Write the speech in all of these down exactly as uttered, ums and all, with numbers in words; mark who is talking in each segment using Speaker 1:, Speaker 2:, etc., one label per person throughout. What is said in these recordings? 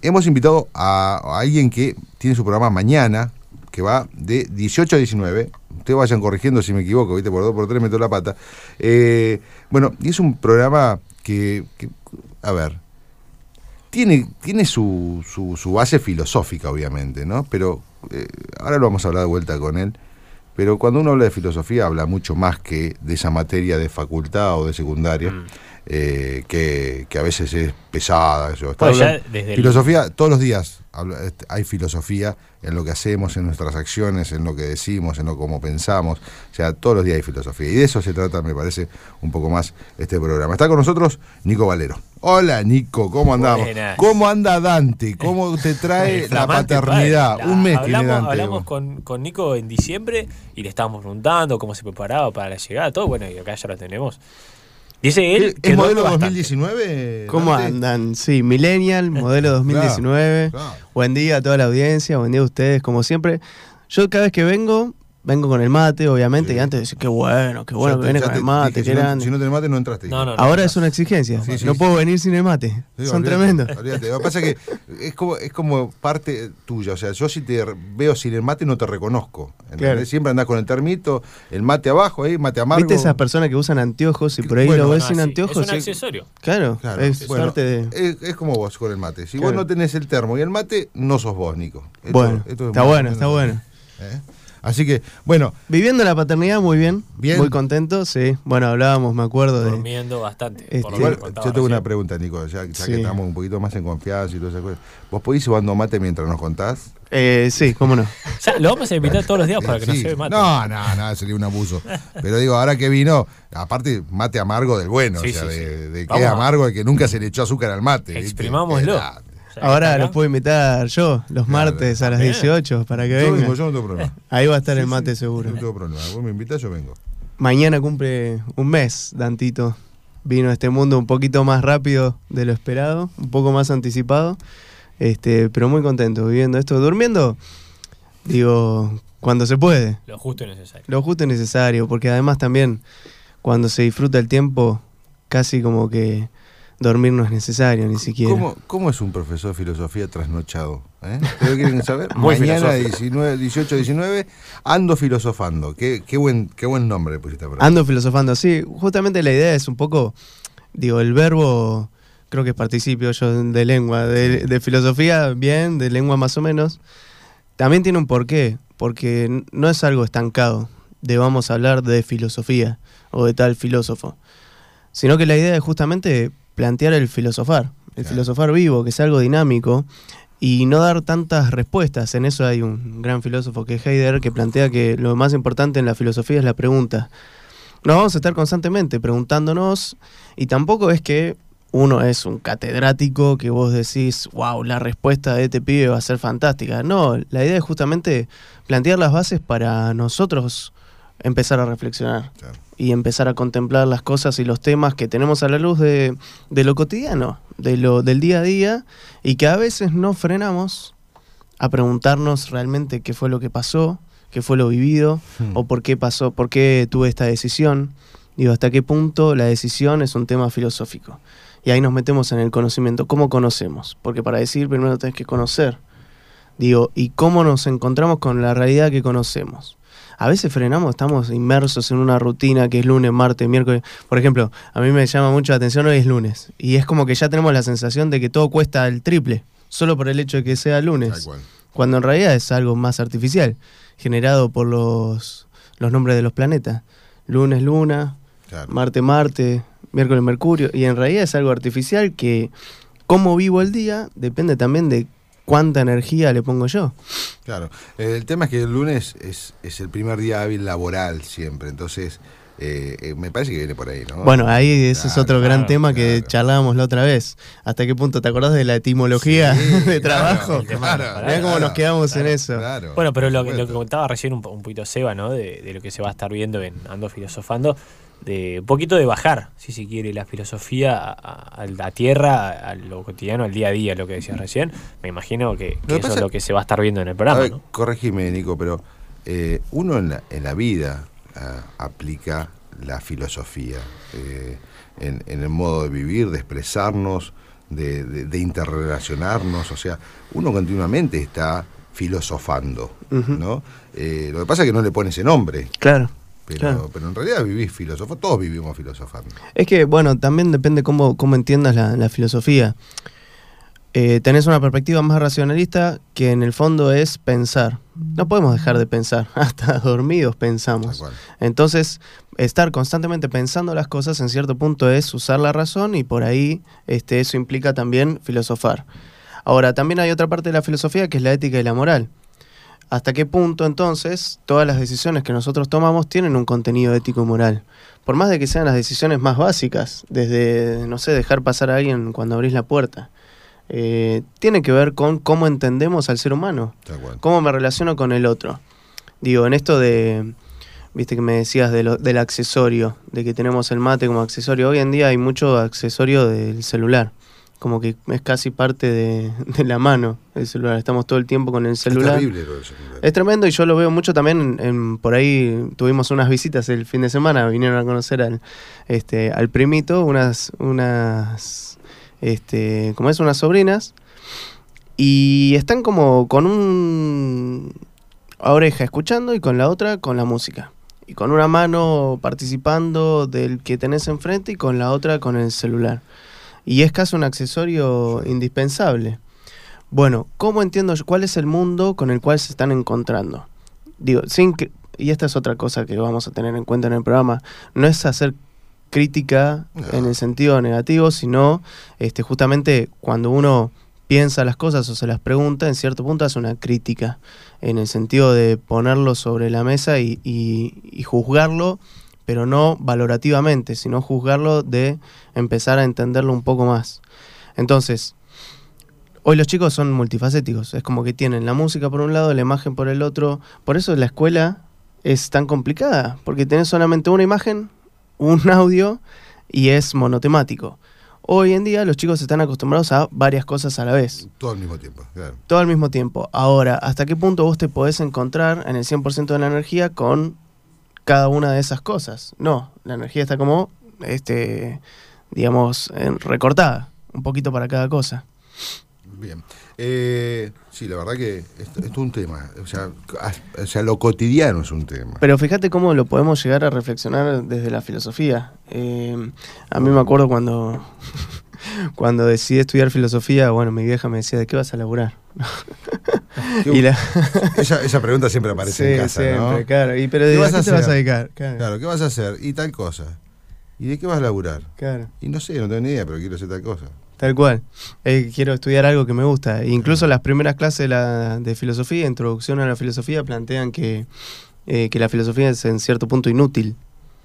Speaker 1: hemos invitado a, a alguien que tiene su programa mañana, que va de dieciocho a diecinueve. Ustedes vayan corrigiendo si me equivoco, ¿viste? Por dos, por tres meto la pata. Eh, bueno, y es un programa que, que a ver, tiene, tiene su, su, su base filosófica, obviamente, ¿no? Pero eh, ahora lo vamos a hablar de vuelta con él. Pero cuando uno habla de filosofía, habla mucho más que de esa materia de facultad o de secundaria, mm. eh, que, que a veces es pesada. Eso. Está pues hablando, ya filosofía, el... todos los días habla, hay filosofía en lo que hacemos, en nuestras acciones, en lo que decimos, en lo cómo pensamos. O sea, todos los días hay filosofía. Y de eso se trata, me parece, un poco más este programa. Está con nosotros Nico Valero. Hola, Nico, ¿cómo andamos? Buenas. ¿Cómo anda Dante? ¿Cómo te trae la paternidad?
Speaker 2: La,
Speaker 1: Un mes
Speaker 2: hablamos,
Speaker 1: tiene Dante.
Speaker 2: Hablamos con, con Nico en diciembre y le estábamos preguntando cómo se preparaba para la llegada, todo. Bueno, y acá ya lo tenemos. Dice él que
Speaker 1: ¿Es modelo dos mil diecinueve?
Speaker 3: ¿Cómo Dante? Andan? Sí, Millennial, modelo dos mil diecinueve. Claro, claro. Buen día a toda la audiencia, buen día a ustedes, como siempre. Yo cada vez que vengo, vengo con el mate, obviamente, sí. Y antes decía, qué bueno, qué bueno ya que viene con te, el mate, qué
Speaker 1: si
Speaker 3: grande.
Speaker 1: No, si no tenés mate no entraste.
Speaker 2: No, no, no,
Speaker 3: Ahora
Speaker 2: no,
Speaker 3: es una exigencia, sí, sí, no sí. puedo venir sin el mate, sí, son olvídate, tremendos.
Speaker 1: Olvídate. Lo que pasa es que es como, es como parte tuya, o sea, yo si te veo sin el mate no te reconozco. Claro. Siempre andás con el termito, el mate abajo, ahí, mate amargo.
Speaker 3: ¿Viste esas personas que usan anteojos y por ahí bueno, lo ves no, sin sí. anteojos?
Speaker 2: Es un accesorio.
Speaker 3: Claro, claro. Es
Speaker 1: bueno,
Speaker 3: parte de...
Speaker 1: Es, es como vos con el mate. Si claro. vos no tenés el termo y el mate, no sos vos, Nico. Esto,
Speaker 3: bueno,
Speaker 1: esto es
Speaker 3: está bueno, está bueno.
Speaker 1: ¿Eh? Así que, bueno.
Speaker 3: Viviendo la paternidad muy bien, bien. Muy contento, sí. Bueno, hablábamos, me acuerdo de...
Speaker 2: Durmiendo bastante.
Speaker 3: Este,
Speaker 2: por lo
Speaker 1: igual,
Speaker 2: que
Speaker 1: yo tengo recién. una pregunta, Nico, ya, ya sí. que estamos un poquito más en confianza y todas esas cosas. ¿Vos podés ir subando mate mientras nos contás?
Speaker 3: Eh, sí, cómo no.
Speaker 2: Ya, lo vamos a invitar todos los días para que sí. no se ve mate.
Speaker 1: No, no, no, sería un abuso. Pero digo, ahora que vino, aparte, mate amargo del bueno, sí, o sea, sí, de, sí. de que es amargo, de que nunca se le echó azúcar al mate.
Speaker 2: Exprimámoslo.
Speaker 3: Ahora los puedo invitar yo, los martes a las dieciocho, para que vengan.
Speaker 1: Yo, yo no tengo problema.
Speaker 3: Ahí va a estar
Speaker 1: sí,
Speaker 3: el mate
Speaker 1: sí,
Speaker 3: seguro.
Speaker 1: No tengo problema. Vos me invitás, yo vengo.
Speaker 3: Mañana cumple un mes, Dantito. Vino a este mundo un poquito más rápido de lo esperado, un poco más anticipado. Este, pero muy contento viviendo esto. Durmiendo, digo, cuando se puede.
Speaker 2: Lo justo y necesario.
Speaker 3: Lo justo y necesario, porque además también cuando se disfruta el tiempo, casi como que dormir no es necesario, ni siquiera.
Speaker 1: ¿Cómo, cómo es un profesor de filosofía trasnochado? ¿Eh? ¿Ustedes quieren saber? Mañana diecinueve, dieciocho, diecinueve, ando filosofando. Qué, qué, buen, qué buen nombre le pusiste.
Speaker 3: Ando filosofando, sí. Justamente la idea es un poco, digo, el verbo, creo que es participio yo de lengua, de, de filosofía bien, de lengua más o menos. También tiene un porqué, porque no es algo estancado de vamos a hablar de filosofía o de tal filósofo, sino que la idea es justamente plantear el filosofar, el claro. filosofar vivo, que es algo dinámico, y no dar tantas respuestas. En eso hay un gran filósofo que es Heidegger, que plantea que lo más importante en la filosofía es la pregunta. Nos vamos a estar constantemente preguntándonos, y tampoco es que uno es un catedrático que vos decís, wow, la respuesta de este pibe va a ser fantástica. No, la idea es justamente plantear las bases para nosotros empezar a reflexionar. Claro. Y empezar a contemplar las cosas y los temas que tenemos a la luz de, de lo cotidiano, de lo, del día a día, y que a veces no frenamos a preguntarnos realmente qué fue lo que pasó, qué fue lo vivido, hmm. o por qué pasó, por qué tuve esta decisión. Digo, hasta qué punto la decisión es un tema filosófico. Y ahí nos metemos en el conocimiento. ¿Cómo conocemos? Porque para decir primero tenés que conocer. Digo, ¿y cómo nos encontramos con la realidad que conocemos? A veces frenamos, estamos inmersos en una rutina que es lunes, martes, miércoles. Por ejemplo, a mí me llama mucho la atención, hoy es lunes. Y es como que ya tenemos la sensación de que todo cuesta el triple, solo por el hecho de que sea lunes. Cuando en realidad es algo más artificial, generado por los, los nombres de los planetas. Lunes, luna, claro. Marte, Marte, miércoles, Mercurio. Y en realidad es algo artificial que, cómo vivo el día, depende también de ¿cuánta energía le pongo yo?
Speaker 1: Claro, eh, el tema es que el lunes es, es el primer día hábil laboral siempre, entonces eh, eh, me parece que viene por ahí, ¿no?
Speaker 3: Bueno, ahí ese claro, es otro gran
Speaker 1: claro,
Speaker 3: tema
Speaker 1: claro.
Speaker 3: que charlábamos la otra vez. ¿Hasta qué punto te acordás de la etimología sí, de trabajo?
Speaker 1: Claro, claro,
Speaker 3: Mirá cómo
Speaker 1: claro,
Speaker 3: nos quedamos
Speaker 1: claro,
Speaker 3: en eso.
Speaker 1: Claro,
Speaker 2: bueno, pero lo, lo que contaba recién un, un poquito Seba, ¿no? De, de lo que se va a estar viendo en Ando Filosofando, de un poquito de bajar, si se quiere, la filosofía a, a, a la tierra, a lo cotidiano, al día a día, lo que decías recién. Me imagino que, que eso es lo que se va a estar viendo en el programa, ver, ¿no?
Speaker 1: Corregime, Nico, pero eh, uno en la, en la vida uh, aplica la filosofía eh, en, en el modo de vivir, de expresarnos, de, de, de interrelacionarnos, o sea, uno continuamente está filosofando, uh-huh. ¿no? Eh, lo que pasa es que no le pone ese nombre.
Speaker 3: Claro.
Speaker 1: Pero,
Speaker 3: claro.
Speaker 1: pero en realidad vivís filosofando, todos vivimos filosofando.
Speaker 3: Es que, bueno, también depende cómo, cómo entiendas la, la filosofía. Eh, tenés una perspectiva más racionalista que en el fondo es pensar. No podemos dejar de pensar, hasta dormidos pensamos. Entonces, estar constantemente pensando las cosas en cierto punto es usar la razón y por ahí este, eso implica también filosofar. Ahora, también hay otra parte de la filosofía que es la ética y la moral. ¿Hasta qué punto entonces todas las decisiones que nosotros tomamos tienen un contenido ético y moral? Por más de que sean las decisiones más básicas, desde, no sé, dejar pasar a alguien cuando abrís la puerta. Eh, tiene que ver con cómo entendemos al ser humano, cómo me relaciono con el otro. Digo, en esto de, viste que me decías de lo, del accesorio, de que tenemos el mate como accesorio. Hoy en día hay mucho accesorio del celular, como que es casi parte de, de la mano el celular, estamos todo el tiempo con el celular.
Speaker 1: Es terrible lo del celular.
Speaker 3: Es tremendo y yo lo veo mucho también, en, en, por ahí tuvimos unas visitas el fin de semana, vinieron a conocer al, este, al primito, unas... unas Este, como es, unas sobrinas, y están como con un oreja escuchando y con la otra con la música, y con una mano participando del que tenés enfrente y con la otra con el celular, y es casi un accesorio indispensable. Bueno, ¿cómo entiendo yo cuál es el mundo con el cual se están encontrando? Digo, sin que, y esta es otra cosa que vamos a tener en cuenta en el programa, no es hacer crítica no. en el sentido negativo, sino este, justamente cuando uno piensa las cosas o se las pregunta, en cierto punto hace una crítica, en el sentido de ponerlo sobre la mesa y, y, y juzgarlo, pero no valorativamente, sino juzgarlo de empezar a entenderlo un poco más. Entonces, hoy los chicos son multifacéticos, es como que tienen la música por un lado, la imagen por el otro, por eso la escuela es tan complicada, porque tenés solamente una imagen, un audio y es monotemático. Hoy en día los chicos están acostumbrados a varias cosas a la vez.
Speaker 1: Todo al mismo tiempo, claro.
Speaker 3: Todo al mismo tiempo. Ahora, ¿hasta qué punto vos te podés encontrar en el cien por ciento de la energía con cada una de esas cosas? No, la energía está como, este, digamos, recortada, un poquito para cada cosa.
Speaker 1: Bien. Eh, sí, la verdad que esto, esto es un tema. O sea, o sea, lo cotidiano es un tema.
Speaker 3: Pero fíjate cómo lo podemos llegar a reflexionar desde la filosofía. Eh, a mí me acuerdo cuando, cuando decidí estudiar filosofía, bueno, mi vieja me decía, ¿de qué vas a laburar? y la...
Speaker 1: esa, esa pregunta siempre aparece
Speaker 3: sí,
Speaker 1: en casa,
Speaker 3: siempre,
Speaker 1: ¿no?
Speaker 3: Claro. ¿Y pero de
Speaker 1: ¿Qué vas
Speaker 3: qué
Speaker 1: a
Speaker 3: te
Speaker 1: hacer?
Speaker 3: vas a dedicar? Claro.
Speaker 1: Claro, ¿qué vas a hacer? Y tal cosa. ¿Y de qué vas a laburar?
Speaker 3: Claro.
Speaker 1: Y no sé, no tengo ni idea, pero quiero hacer tal cosa.
Speaker 3: Tal cual. Eh, quiero estudiar algo que me gusta. Incluso las primeras clases de, la, de filosofía, introducción a la filosofía, plantean que, eh, que la filosofía es en cierto punto inútil.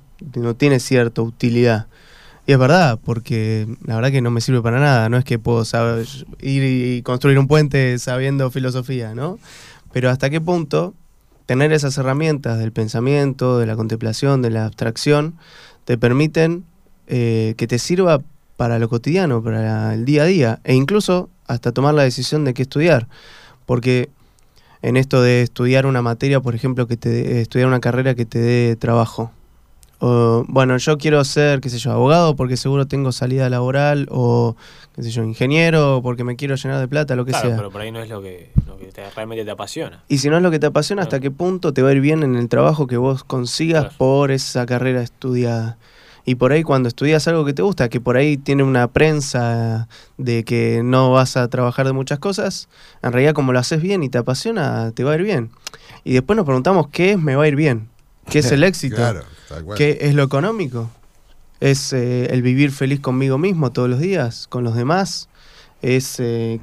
Speaker 3: No tiene cierta utilidad. Y es verdad, porque la verdad que no me sirve para nada. No es que puedo saber, ir y construir un puente sabiendo filosofía, ¿no? Pero hasta qué punto tener esas herramientas del pensamiento, de la contemplación, de la abstracción, te permiten eh, que te sirva para lo cotidiano, para el día a día, e incluso hasta tomar la decisión de qué estudiar, porque en esto de estudiar una materia, por ejemplo, que te eh, estudiar una carrera que te dé trabajo, o, bueno, yo quiero ser, qué sé yo, abogado porque seguro tengo salida laboral, o qué sé yo, ingeniero porque me quiero llenar de plata, lo que
Speaker 2: claro,
Speaker 3: sea.
Speaker 2: Pero por ahí no es lo que, lo que te, realmente te apasiona.
Speaker 3: Y si no es lo que te apasiona, ¿hasta qué punto te va a ir bien en el trabajo que vos consigas claro. por esa carrera estudiada? Y por ahí cuando estudias algo que te gusta, que por ahí tiene una prensa de que no vas a trabajar de muchas cosas, en realidad como lo haces bien y te apasiona, te va a ir bien. Y después nos preguntamos, ¿qué es me va a ir bien? ¿Qué es el éxito?
Speaker 1: Claro, tal cual.
Speaker 3: ¿Qué es lo económico? ¿Es eh, el vivir feliz conmigo mismo todos los días, con los demás? Es eh,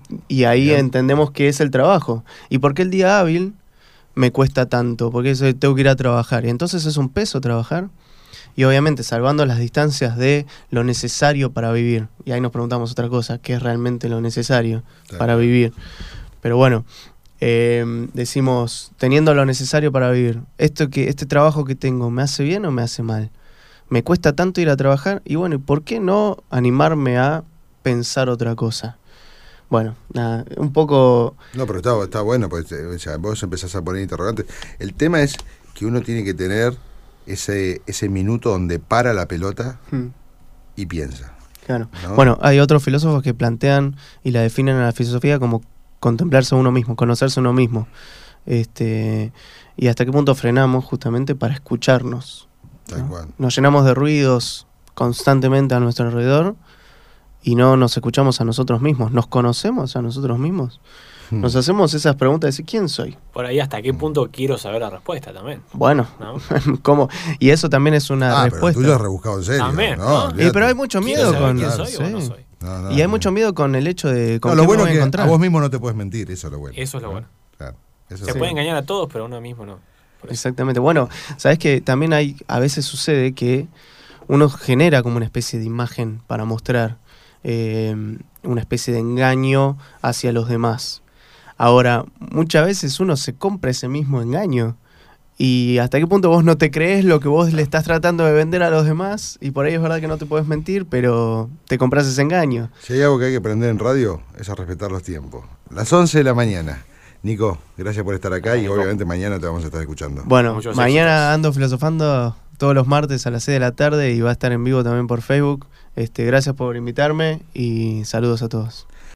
Speaker 3: y ahí bien. Entendemos qué es el trabajo. ¿Y por qué el día hábil me cuesta tanto? Porque tengo que ir a trabajar. Y entonces es un peso trabajar. Y obviamente salvando las distancias de lo necesario para vivir. Y ahí nos preguntamos otra cosa, ¿qué es realmente lo necesario claro. para vivir? Pero bueno, eh, decimos, teniendo lo necesario para vivir, esto que, este trabajo que tengo, ¿me hace bien o me hace mal? ¿Me cuesta tanto ir a trabajar? Y bueno, ¿y por qué no animarme a pensar otra cosa? Bueno, nada, un poco...
Speaker 1: No, pero está, está bueno, pues, o sea, vos empezás a poner interrogantes. El tema es que uno tiene que tener ese ese minuto donde para la pelota hmm. y piensa.
Speaker 3: Claro.
Speaker 1: ¿no?
Speaker 3: Bueno, hay otros filósofos que plantean y la definen a la filosofía como contemplarse a uno mismo, conocerse a uno mismo. Este, y hasta qué punto frenamos justamente para escucharnos.
Speaker 1: Tal
Speaker 3: ¿no?
Speaker 1: cual.
Speaker 3: Nos llenamos de ruidos constantemente a nuestro alrededor y no nos escuchamos a nosotros mismos. ¿Nos conocemos a nosotros mismos?
Speaker 1: Hmm.
Speaker 3: Nos hacemos esas preguntas de decir, ¿quién soy?
Speaker 2: Por ahí hasta qué punto quiero saber la respuesta también.
Speaker 3: Bueno,
Speaker 2: ¿No?
Speaker 3: ¿cómo? Y eso también es una
Speaker 1: Ah, pero el
Speaker 3: respuesta.
Speaker 1: tuyo es rebuscado en serio.
Speaker 2: También,
Speaker 1: ¿no?
Speaker 2: ¿no?
Speaker 1: Olvídate.
Speaker 3: Y, pero hay mucho
Speaker 2: ¿Quiero
Speaker 3: miedo
Speaker 2: saber
Speaker 3: con
Speaker 2: quién
Speaker 1: claro,
Speaker 2: soy o no
Speaker 3: sí.
Speaker 2: soy?
Speaker 1: No, no,
Speaker 3: Y hay
Speaker 1: no.
Speaker 3: mucho miedo con el hecho de con
Speaker 1: No, lo
Speaker 3: qué
Speaker 1: bueno
Speaker 3: me
Speaker 1: es
Speaker 3: voy a
Speaker 1: que
Speaker 3: encontrar.
Speaker 1: a vos mismo no te puedes mentir, eso es lo bueno.
Speaker 2: Eso es lo
Speaker 1: ¿no?
Speaker 2: bueno.
Speaker 1: Claro, eso
Speaker 2: Se
Speaker 1: es
Speaker 2: puede
Speaker 1: lo
Speaker 2: engañar a todos, pero a uno mismo no. Por eso.
Speaker 3: Exactamente. Bueno, sabes que también hay, a veces sucede que uno genera como una especie de imagen para mostrar eh, una especie de engaño hacia los demás. Ahora, muchas veces uno se compra ese mismo engaño. Y hasta qué punto vos no te crees lo que vos le estás tratando de vender a los demás. Y por ahí es verdad que no te puedes mentir, pero te compras ese engaño.
Speaker 1: Si hay algo que hay que aprender en radio, es a respetar los tiempos. Las once de la mañana. Nico, gracias por estar acá y
Speaker 2: Nico.
Speaker 1: obviamente mañana te vamos a estar escuchando.
Speaker 3: Bueno,
Speaker 2: Muchos
Speaker 3: mañana
Speaker 2: éxitos.
Speaker 3: ando filosofando todos los martes a las seis de la tarde y va a estar en vivo también por Facebook. Este, gracias por invitarme y saludos a todos.